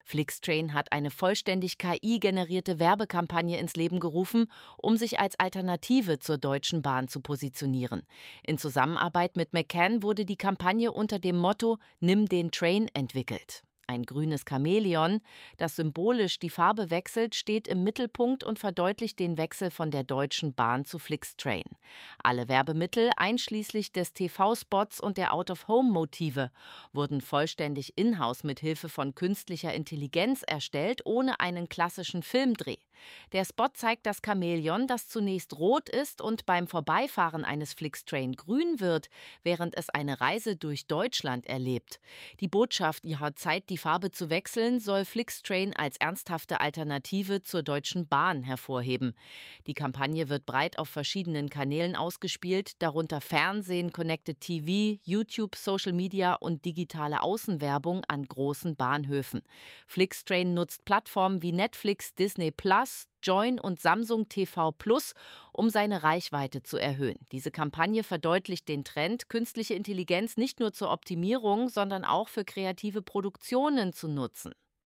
Flixtrain hat eine vollständig KI-generierte Werbekampagne ins Leben gerufen, um sich als Alternative zur Deutschen Bahn zu positionieren. In Zusammenarbeit mit McCann wurde die Kampagne unter dem Motto „Nimm den Train" entwickelt. Ein grünes Chamäleon, das symbolisch die Farbe wechselt, steht im Mittelpunkt und verdeutlicht den Wechsel von der Deutschen Bahn zu Flixtrain. Alle Werbemittel, einschließlich des TV-Spots und der Out-of-Home-Motive, wurden vollständig in-house mit Hilfe von künstlicher Intelligenz erstellt, ohne einen klassischen Filmdreh. Der Spot zeigt das Chamäleon, das zunächst rot ist und beim Vorbeifahren eines Flixtrain grün wird, während es eine Reise durch Deutschland erlebt. Die Botschaft, ihrer Zeit die Farbe zu wechseln, soll Flixtrain als ernsthafte Alternative zur Deutschen Bahn hervorheben. Die Kampagne wird breit auf verschiedenen Kanälen ausgespielt, darunter Fernsehen, Connected TV, YouTube, Social Media und digitale Außenwerbung an großen Bahnhöfen. Flixtrain nutzt Plattformen wie Netflix, Disney Plus, Join und Samsung TV Plus, um seine Reichweite zu erhöhen. Diese Kampagne verdeutlicht den Trend, künstliche Intelligenz nicht nur zur Optimierung, sondern auch für kreative Produktionen zu nutzen.